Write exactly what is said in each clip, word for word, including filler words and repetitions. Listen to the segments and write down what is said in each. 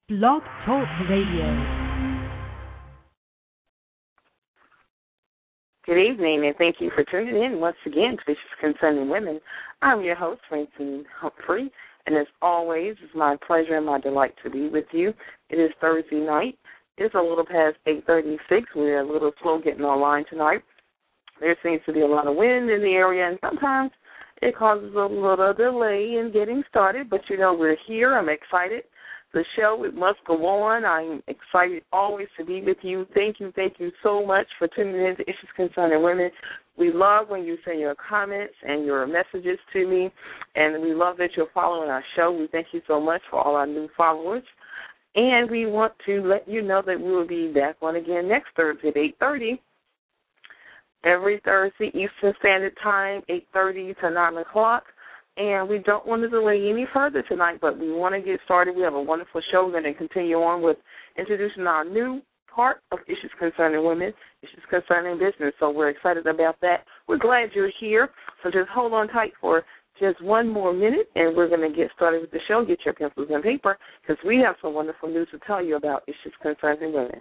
Blog Talk Radio. Good evening, and thank you for tuning in once again to Issues Concerning Women. I'm your host, Francine Humphrey, and as always, it's my pleasure and my delight to be with you. It is Thursday night. It's a little past eight thirty-six. We're a little slow getting online tonight. There seems to be a lot of wind in the area, and sometimes it causes a little delay in getting started, but you know we're here. I'm excited. The show, it must go on. I'm excited always to be with you. Thank you, thank you so much for tuning in to Issues Concerning Women. We love when you send your comments and your messages to me, and we love that you're following our show. We thank you so much for all our new followers. And we want to let you know that we will be back on again next Thursday at eight thirty. Every Thursday, Eastern Standard Time, eight thirty to nine o'clock. And we don't want to delay any further tonight, but we want to get started. We have a wonderful show. We're going to continue on with introducing our new part of Issues Concerning Women, Issues Concerning Business. So we're excited about that. We're glad you're here. So just hold on tight for just one more minute, and we're going to get started with the show. Get your pencils and paper, because we have some wonderful news to tell you about Issues Concerning Women.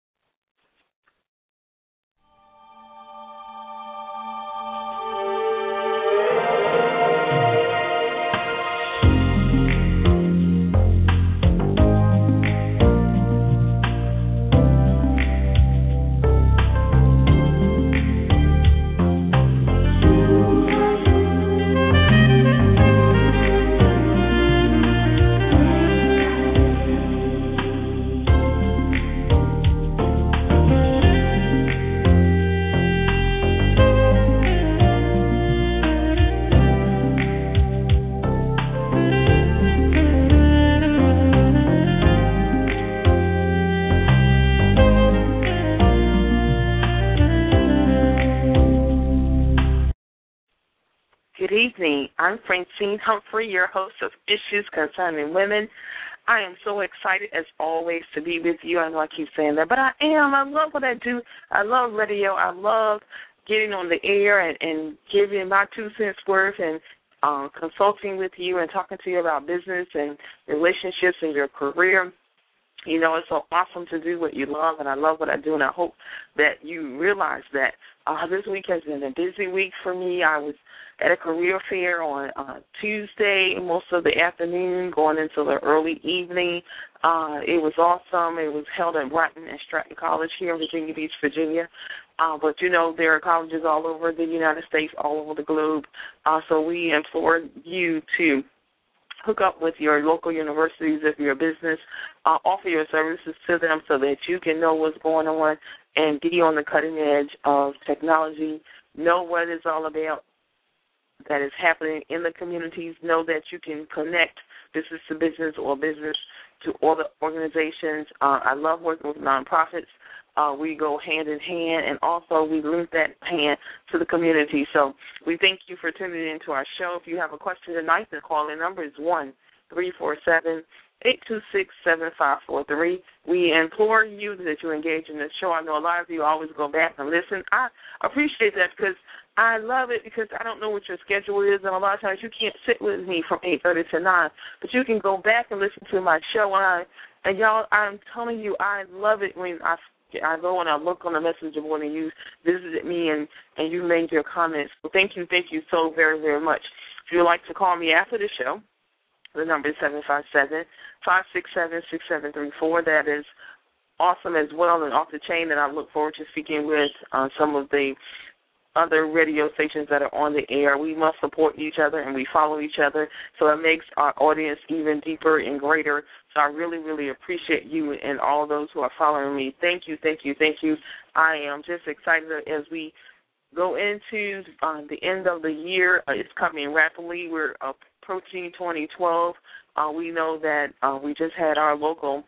Good evening. I'm Francine Humphrey, your host of Issues Concerning Women. I am so excited, as always, to be with you. I know I keep saying that, but I am. I love what I do. I love radio. I love getting on the air and, and giving my two cents worth and uh, consulting with you and talking to you about business and relationships and your career. You know, it's so awesome to do what you love, and I love what I do, and I hope that you realize that. Uh, this week has been a busy week for me. I was at a career fair on uh, Tuesday, most of the afternoon, going into the early evening. Uh, it was awesome. It was held at Bratton and Stratton College here in Virginia Beach, Virginia. Uh, but, you know, there are colleges all over the United States, all over the globe. Uh, so we implore you to hook up with your local universities if you're a business, uh, offer your services to them so that you can know what's going on and be on the cutting edge of technology, know what it's all about that is happening in the communities, know that you can connect business to business or business to other organizations. Uh, I love working with nonprofits. Uh, we go hand in hand, and also we link that hand to the community. So we thank you for tuning in to our show. If you have a question tonight, the call-in number is one three four seven, eight two six, seven five four three. We implore you that you engage in this show. I know a lot of you always go back and listen. I appreciate that because I love it because I don't know what your schedule is, and a lot of times you can't sit with me from eight thirty to nine, but you can go back and listen to my show. And, I, and y'all, I'm telling you, I love it when I I go and I look on the messenger board and you visited me and, and you made your comments. So thank you, thank you so very, very much. If you would like to call me after the show, the number is seven five seven, five six seven, six seven three four. That is awesome as well and off the chain, and I look forward to speaking with uh, some of the other radio stations that are on the air. We must support each other and we follow each other, so it makes our audience even deeper and greater. So I really, really appreciate you and all those who are following me. Thank you, thank you, thank you. I am just excited as we go into uh, the end of the year. Uh, it's coming rapidly. We're approaching twenty twelve. Uh, we know that uh, we just had our local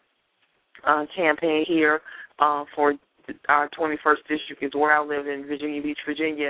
uh, campaign here uh, for our twenty-first district is where I live in Virginia Beach, Virginia,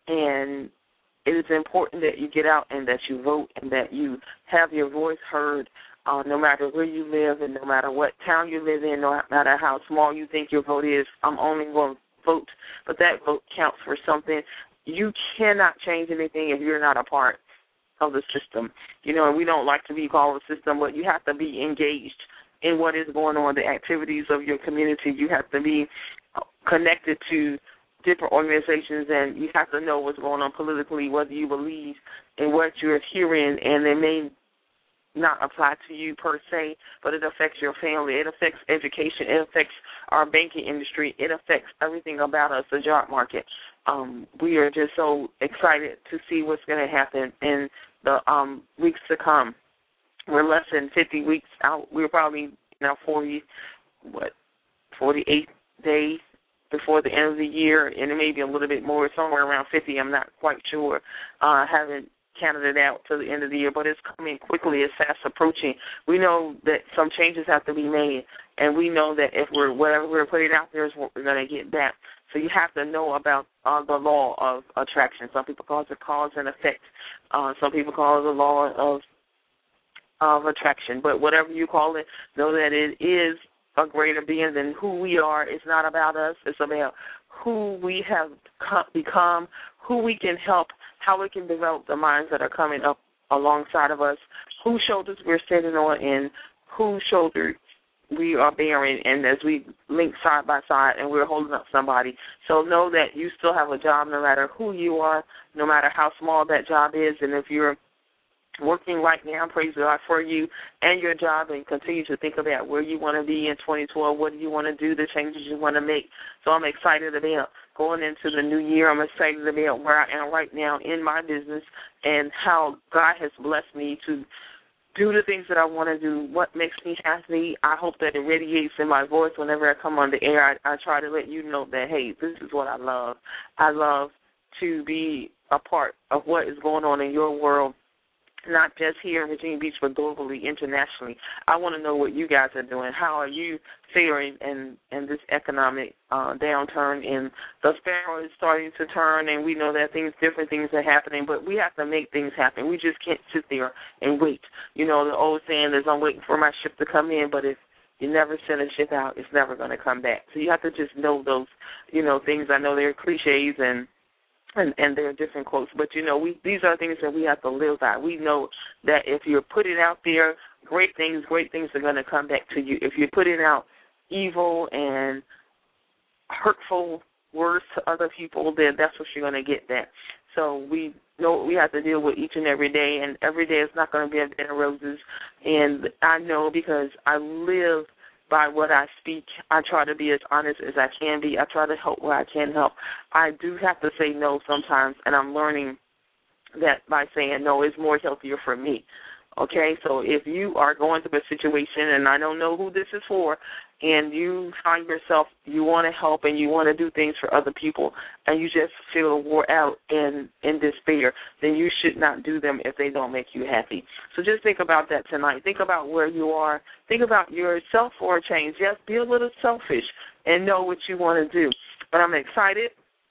and it is important that you get out and that you vote and that you have your voice heard uh, no matter where you live and no matter what town you live in, no matter how small you think your vote is. I'm only going to vote, but that vote counts for something. You cannot change anything if you're not a part of the system. You know, we don't like to be called a system, but you have to be engaged in what is going on, the activities of your community. You have to be connected to different organizations, and you have to know what's going on politically, whether you believe in what you're hearing, and it may not apply to you per se, but it affects your family. It affects education. It affects our banking industry. It affects everything about us, the job market. Um, we are just so excited to see what's going to happen in the um, weeks to come. We're less than fifty weeks out. We're probably now forty, what, forty-eight days before the end of the year, and it may be a little bit more, somewhere around fifty. I'm not quite sure. Uh, I haven't counted it out to the end of the year, but it's coming quickly. It's fast approaching. We know that some changes have to be made, and we know that if we're whatever we're putting out there is what we're going to get back. So you have to know about uh, the law of attraction. Some people call it the cause and effect. Uh, some people call it the law of of attraction. But whatever you call it, know that it is a greater being than who we are. It's not about us. It's about who we have become, who we can help, how we can develop the minds that are coming up alongside of us, whose shoulders we're standing on, and whose shoulders we are bearing, and as we link side by side and we're holding up somebody. So know that you still have a job no matter who you are, no matter how small that job is, and if you're working right now, praise God for you and your job, and continue to think about where you want to be in twenty twelve, what do you want to do, the changes you want to make. So I'm excited about going into the new year. I'm excited about where I am right now in my business and how God has blessed me to do the things that I want to do, what makes me happy. I hope that it radiates in my voice whenever I come on the air. I, I try to let you know that, hey, this is what I love. I love to be a part of what is going on in your world, not just here in Virginia Beach, but globally, internationally. I want to know what you guys are doing. How are you faring in, in this economic uh, downturn? And the sparrow is starting to turn, and we know that things, different things are happening, but we have to make things happen. We just can't sit there and wait. You know, the old saying is, I'm waiting for my ship to come in, but if you never send a ship out, it's never going to come back. So you have to just know those, you know, things. I know they're cliches and And, and there are different quotes, but, you know, we these are things that we have to live by. We know that if you're putting out there great things, great things are going to come back to you. If you're putting out evil and hurtful words to other people, then that's what you're going to get back. So we know what we have to deal with each and every day, and every day is not going to be a bed of roses. And I know because I live by what I speak. I try to be as honest as I can be. I try to help where I can help. I do have to say no sometimes, and I'm learning that by saying no is more healthier for me. Okay, so if you are going through a situation, and I don't know who this is for, and you find yourself, you want to help and you want to do things for other people, and you just feel wore out and in despair, then you should not do them if they don't make you happy. So just think about that tonight. Think about where you are. Think about yourself for a change. Yes, be a little selfish and know what you want to do. But I'm excited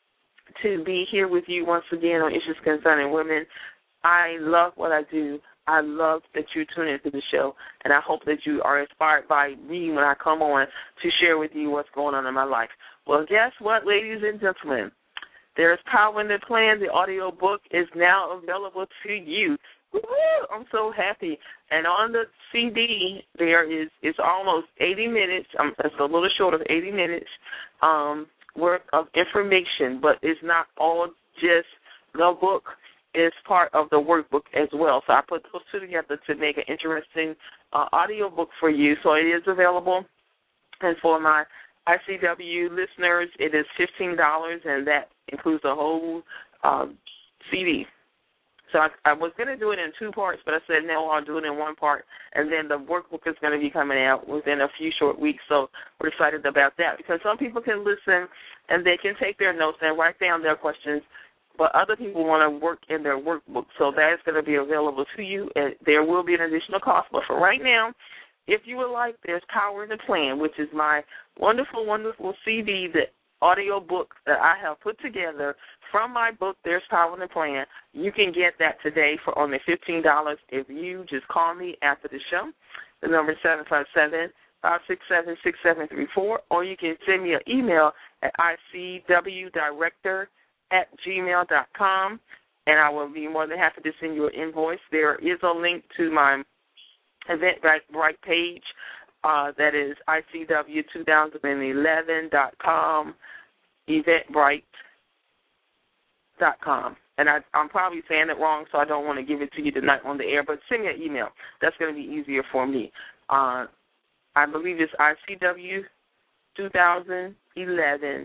to be here with you once again on Issues Concerning Women. I love what I do. I love that you tune into the show, and I hope that you are inspired by me when I come on to share with you what's going on in my life. Well, guess what, ladies and gentlemen? There's Power in the Plan. The audio book is now available to you. Woo-hoo! I'm so happy. And on the C D, there is it's almost eighty minutes. Um, it's a little short of eighty minutes um, worth of information, but it's not all just the book. Is part of the workbook as well. So I put those two together to make an interesting uh, audio book for you. So it is available. And for my I C W listeners, it is fifteen dollars, and that includes the whole um, C D. So I, I was going to do it in two parts, but I said, no, I'll do it in one part. And then the workbook is going to be coming out within a few short weeks. So we're excited about that because some people can listen and they can take their notes and write down their questions, but other people want to work in their workbook, so that is going to be available to you, and there will be an additional cost. But for right now, if you would like, there's Power in the Plan, which is my wonderful, wonderful C D, the audio book that I have put together from my book, There's Power in the Plan. You can get that today for only fifteen dollars if you just call me after the show. The number is seven five seven, five six seven, six seven three four, or you can send me an email at I C W director at gmail dot com, and I will be more than happy to send you an invoice. There is a link to my Eventbrite page Uh, that is I C W twenty eleven dot com, eventbrite dot com. And I, I'm probably saying it wrong, so I don't want to give it to you tonight on the air, but send me an email. That's going to be easier for me. Uh, I believe it's I C W twenty eleven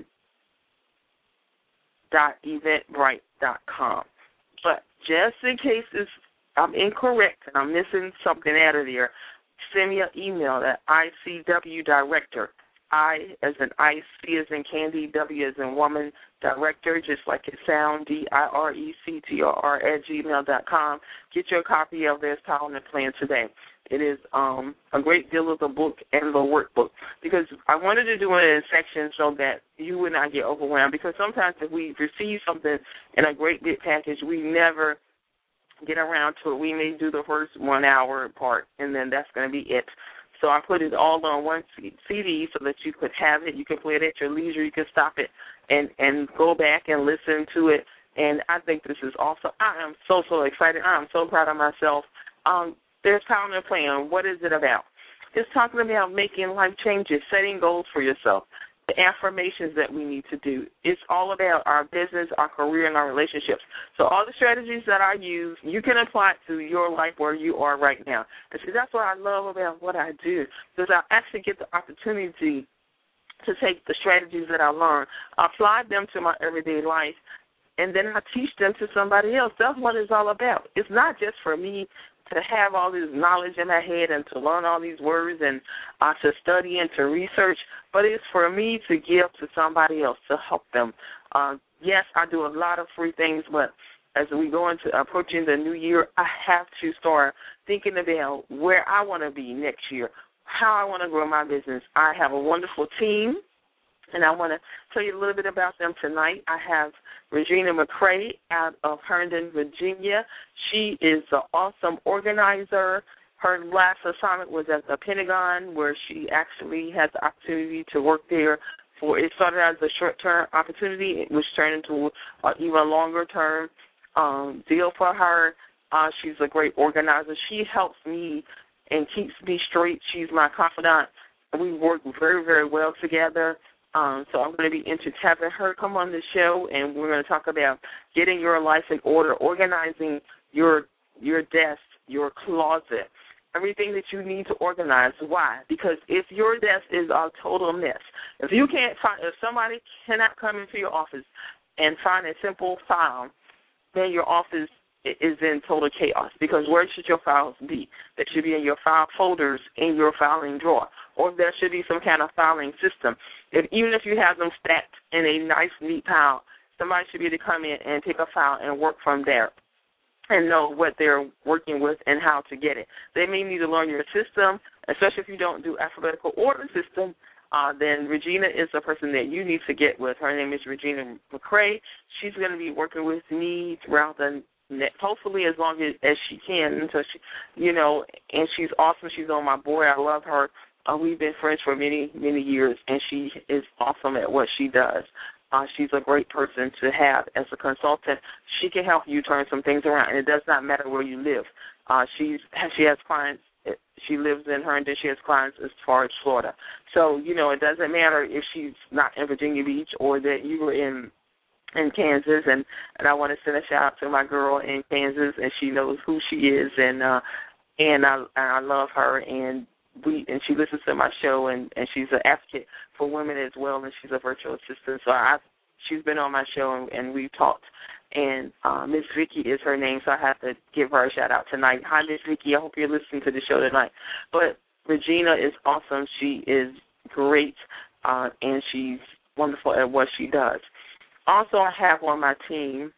dot eventbrite dot com. But just in case it's, I'm incorrect and I'm missing something out of there, send me an email at I C W Director. I as in ice, C as in candy, W as in woman, director, just like it sounds, D I R E C T O R at gmail dot com. Get your copy of There's Power in the Plan today. It is um, a great deal of the book and the workbook, because I wanted to do it in sections so that you would not get overwhelmed, because sometimes if we receive something in a great big package, we never get around to it. We may do the first one hour part, and then that's going to be it. So I put it all on one C D so that you could have it. You can play it at your leisure. You can stop it and, and go back and listen to it. And I think this is awesome. I am so, so excited. I am so proud of myself. Um, There's Power in the Plan. What is it about? It's talking about making life changes, setting goals for yourself, the affirmations that we need to do. It's all about our business, our career, and our relationships. So all the strategies that I use, you can apply it to your life where you are right now. And see, that's what I love about what I do, because I actually get the opportunity to take the strategies that I learn, apply them to my everyday life, and then I teach them to somebody else. That's what it's all about. It's not just for me to have all this knowledge in my head and to learn all these words and uh, to study and to research, but it's for me to give to somebody else to help them. Uh, yes, I do a lot of free things, but as we go into approaching the new year, I have to start thinking about where I want to be next year, how I want to grow my business. I have a wonderful team, and I want to tell you a little bit about them tonight. I have Regina McCray out of Herndon, Virginia. She is an awesome organizer. Her last assignment was at the Pentagon, where she actually had the opportunity to work there. For it started as a short-term opportunity, which turned into an even longer-term um, deal for her. Uh, she's a great organizer. She helps me and keeps me straight. She's my confidant. We work very, very well together. Um, so I'm going to be into having her come on the show, and we're going to talk about getting your life in order, organizing your your desk, your closet, everything that you need to organize. Why? Because if your desk is a total mess, if you can't find, if somebody cannot come into your office and find a simple file, then your office is in total chaos, because where should your files be? They should be in your file folders in your filing drawer, or there should be some kind of filing system. If, even if you have them stacked in a nice, neat pile, somebody should be able to come in and take a file and work from there and know what they're working with and how to get it. They may need to learn your system, especially if you don't do alphabetical order system. Uh, then Regina is the person that you need to get with. Her name is Regina McCray. She's going to be working with me throughout the hopefully as long as, as she can until she, you know, and she's awesome. She's on my board. I love her. Uh, we've been friends for many, many years, and she is awesome at what she does. Uh, she's a great person to have as a consultant. She can help you turn some things around, and it does not matter where you live. Uh, she's she has clients. She lives in Herndon. She has clients as far as Florida. So, you know, it doesn't matter if she's not in Virginia Beach or that you were in in Kansas, and, and I want to send a shout out to my girl in Kansas, and she knows who she is, and uh, and I and I love her, and we and she listens to my show, and, and she's an advocate for women as well, and she's a virtual assistant. So I she's been on my show, and, and we've talked, and uh, Miss Vicky is her name, so I have to give her a shout out tonight. Hi, Miss Vicky. I hope you're listening to the show tonight. But Regina is awesome. She is great, uh, and she's wonderful at what she does. Also, I have on my team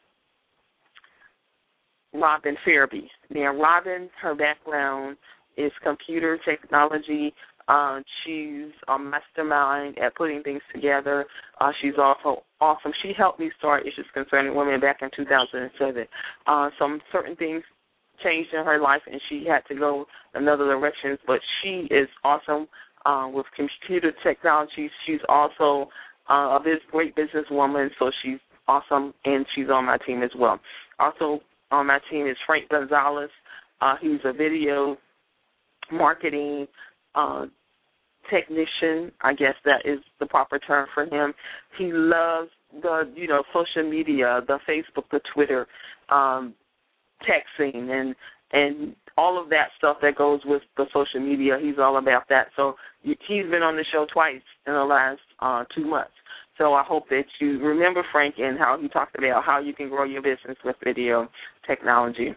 Robin Fairby. Now, Robin, her background is computer technology. Uh, she's a mastermind at putting things together. Uh, she's also awesome. She helped me start Issues Concerning Women back in two thousand seven. Uh, some certain things changed in her life, and she had to go another direction, but she is awesome uh, with computer technology. She's also Uh, a this great businesswoman, so she's awesome, and she's on my team as well. Also on my team is Frank Gonzalez. Uh, he's a video marketing uh, technician. I guess that is the proper term for him. He loves the, you know, social media, the Facebook, the Twitter, um, texting, and and all of that stuff that goes with the social media. He's all about that. So he's been on the show twice in the last uh, two months. So I hope that you remember Frank and how he talked about how you can grow your business with video technology.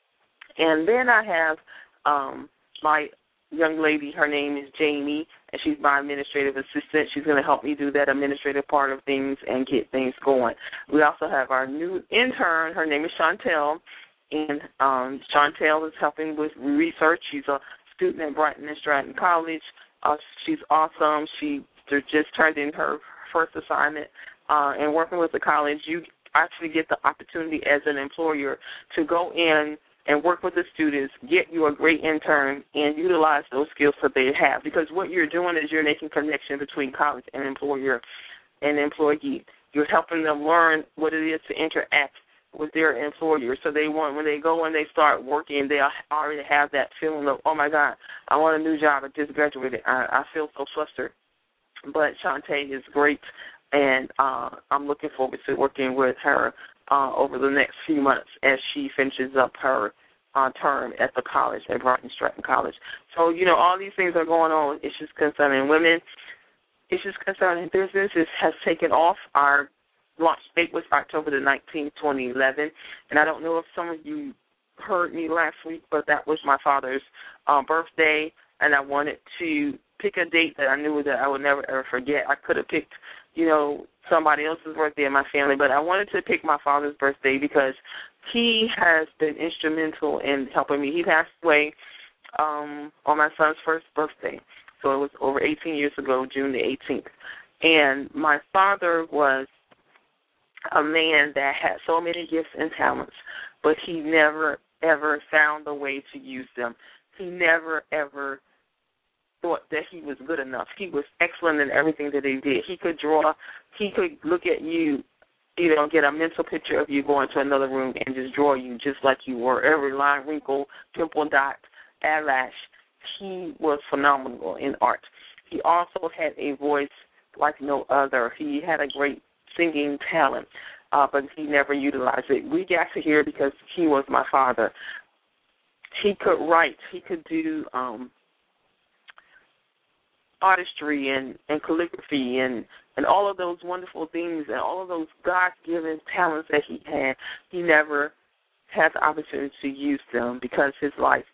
And then I have um, my young lady, her name is Jamie, and she's my administrative assistant. She's going to help me do that administrative part of things and get things going. We also have our new intern. Her name is Chantel, and um, Chantel is helping with research. She's a student at Brighton and Stratton College. Uh, she's awesome. She just turned in her first assignment, uh, and working with the college, you actually get the opportunity as an employer to go in and work with the students, get you a great intern, and utilize those skills that they have. Because what you're doing is you're making connection between college and employer and employee. You're helping them learn what it is to interact with their employer. So they want, when they go and they start working, they already have that feeling of, oh, my God, I want a new job. I just graduated. I, I feel so flustered. But Shantae is great, and uh, I'm looking forward to working with her uh, over the next few months as she finishes up her uh, term at the college, at Brighton Stratton College. So, you know, all these things are going on. Issues concerning women, issues concerning business is, has taken off. Our launch date was October the nineteenth, twenty eleven, and I don't know if some of you heard me last week, but that was my father's uh, birthday, and I wanted to pick a date that I knew that I would never, ever forget. I could have picked, you know, somebody else's birthday in my family, but I wanted to pick my father's birthday because he has been instrumental in helping me. He passed away um, on my son's first birthday, so it was over eighteen years ago, June the eighteenth. And my father was a man that had so many gifts and talents, but he never, ever found a way to use them. He never, ever thought that he was good enough. He was excellent in everything that he did. He could draw. He could look at you, you know, get a mental picture of you going to another room and just draw you just like you were. Every line, wrinkle, pimple, dot, eyelash. He was phenomenal in art. He also had a voice like no other. He had a great singing talent, uh, but he never utilized it. We got to hear it because he was my father. He could write. He could do um, artistry and, and calligraphy and, and all of those wonderful things and all of those God-given talents that he had. He never had the opportunity to use them because his life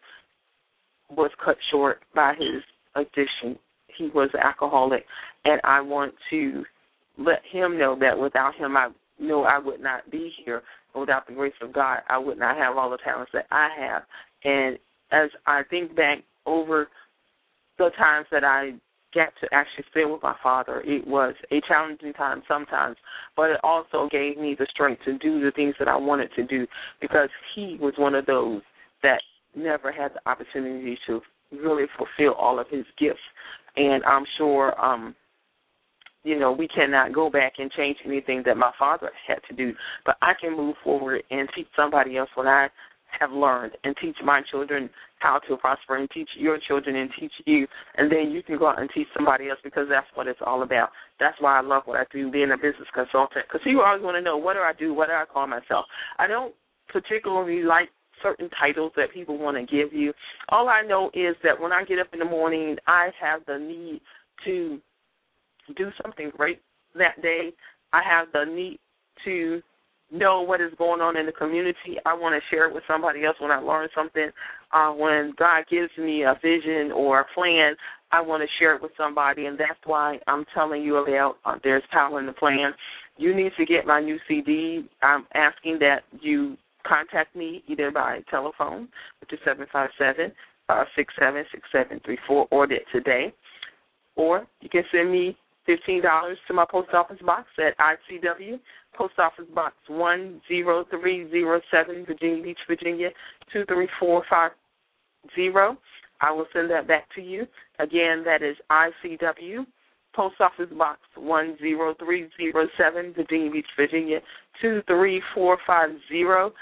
was cut short by his addiction. He was an alcoholic, and I want to let him know that without him, I know I would not be here. Without the grace of God, I would not have all the talents that I have. And as I think back over the times that I got to actually spend with my father, it was a challenging time sometimes, but it also gave me the strength to do the things that I wanted to do because he was one of those that never had the opportunity to really fulfill all of his gifts. And I'm sure, um, you know, we cannot go back and change anything that my father had to do, but I can move forward and teach somebody else what I have learned and teach my children how to prosper and teach your children and teach you, and then you can go out and teach somebody else because that's what it's all about. That's why I love what I do, being a business consultant, because people always want to know, what do I do, what do I call myself? I don't particularly like certain titles that people want to give you. All I know is that when I get up in the morning, I have the need to do something great that day. I have the need to know what is going on in the community. I want to share it with somebody else when I learn something. Uh, when God gives me a vision or a plan, I want to share it with somebody, and that's why I'm telling you about uh, There's Power in the Plan. You need to get my new C D. I'm asking that you contact me either by telephone, which is seven five seven, six seven six seven three four, order it today, or you can send me fifteen dollars to my post office box at I C W, Post Office Box one zero three zero seven, Virginia Beach, Virginia, two three four five zero. I will send that back to you. Again, that is I C W, Post Office Box one zero three zero seven, Virginia Beach, Virginia, two three four five zero.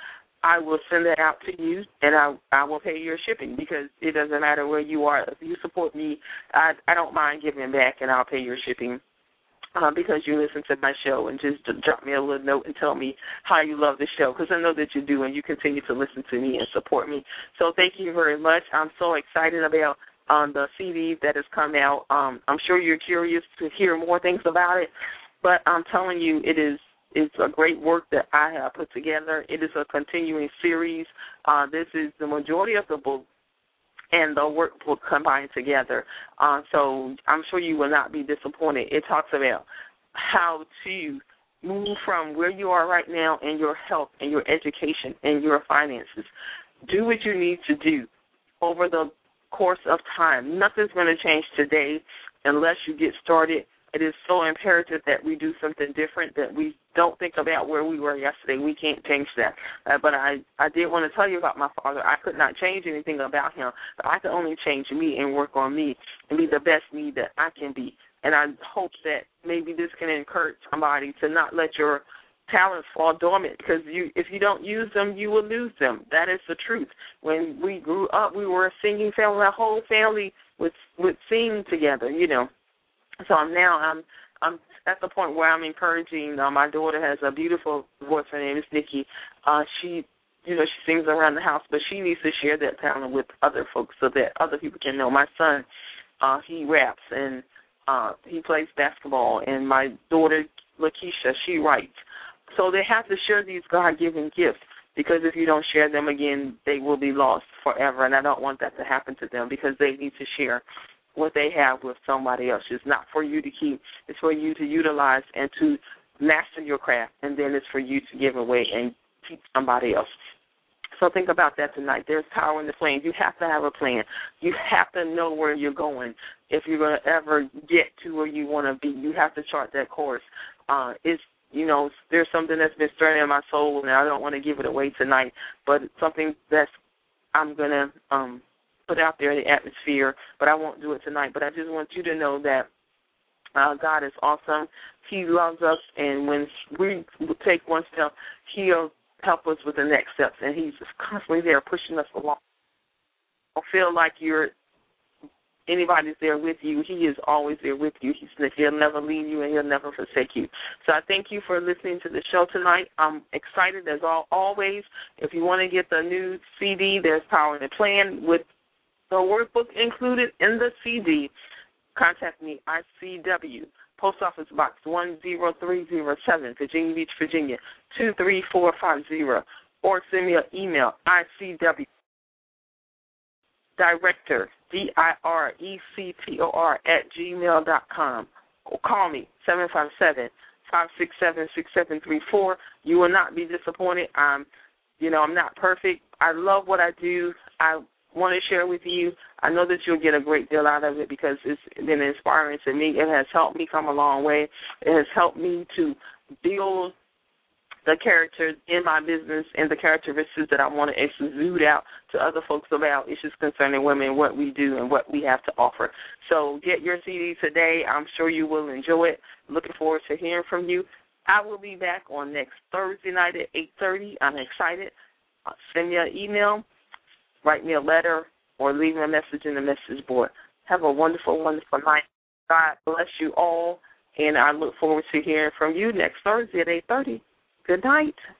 I will send that out to you, and I I will pay your shipping because it doesn't matter where you are. If you support me, I I don't mind giving back, and I'll pay your shipping uh, because you listen to my show and just drop me a little note and tell me how you love the show because I know that you do, and you continue to listen to me and support me. So thank you very much. I'm so excited about um, the C D that has come out. Um, I'm sure you're curious to hear more things about it, but I'm telling you, it is It's a great work that I have put together. It is a continuing series. Uh, this is the majority of the book and the workbook combined together. Uh, so I'm sure you will not be disappointed. It talks about how to move from where you are right now in your health and your education and your finances. Do what you need to do over the course of time. Nothing's going to change today unless you get started. It is so imperative that we do something different, that we don't think about where we were yesterday. We can't change that. Uh, but I, I did want to tell you about my father. I could not change anything about him, but I could only change me and work on me and be the best me that I can be. And I hope that maybe this can encourage somebody to not let your talents fall dormant, because you, if you don't use them, you will lose them. That is the truth. When we grew up, we were a singing family. Our whole family would, would sing together, you know. So I'm now I'm I'm at the point where I'm encouraging. Uh, my daughter has a beautiful voice. Her name is Nikki. Uh, she, you know, she sings around the house, but she needs to share that talent with other folks so that other people can know. My son, uh, he raps and uh, he plays basketball, and my daughter Lakeisha, she writes. So they have to share these God-given gifts, because if you don't share them again, they will be lost forever, and I don't want that to happen to them, because they need to share what they have with somebody else. It's not for you to keep. It's for you to utilize and to master your craft, and then it's for you to give away and teach somebody else. So think about that tonight. There's power in the plan. You have to have a plan. You have to know where you're going. If you're going to ever get to where you want to be, you have to chart that course. Uh, it's, you know, there's something that's been stirring in my soul, and I don't want to give it away tonight, but it's something that's I'm going to um, put out there in the atmosphere, but I won't do it tonight. But I just want you to know that uh, God is awesome. He loves us, and when we take one step, He'll help us with the next steps, and He's just constantly there pushing us along. Don't feel like you're anybody's there with you. He is always there with you. He's, he'll never leave you, and He'll never forsake you. So I thank you for listening to the show tonight. I'm excited as all, always. If you want to get the new C D, there's Power in the Plan with the workbook included in the C D. Contact me, I C W, Post Office Box one zero three zero seven, Virginia Beach, Virginia, two three four five zero, or send me an email, I C W, Director, D I R E C T O R, at gmail dot com, or call me, seven five seven, five six seven, six seven three four. You will not be disappointed. I'm, you know, I'm not perfect. I love what I do. I want to share with you. I know that you'll get a great deal out of it because it's been inspiring to me. It has helped me come a long way. It has helped me to build the character in my business and the characteristics that I want to exude out to other folks about issues concerning women, what we do and what we have to offer. So get your C D today. I'm sure you will enjoy it. Looking forward to hearing from you. I will be back on next Thursday night at eight thirty. I'm excited. Uh, send me an email, write me a letter, or leave me a message in the message board. Have a wonderful, wonderful night. God bless you all, and I look forward to hearing from you next Thursday at eight thirty. Good night.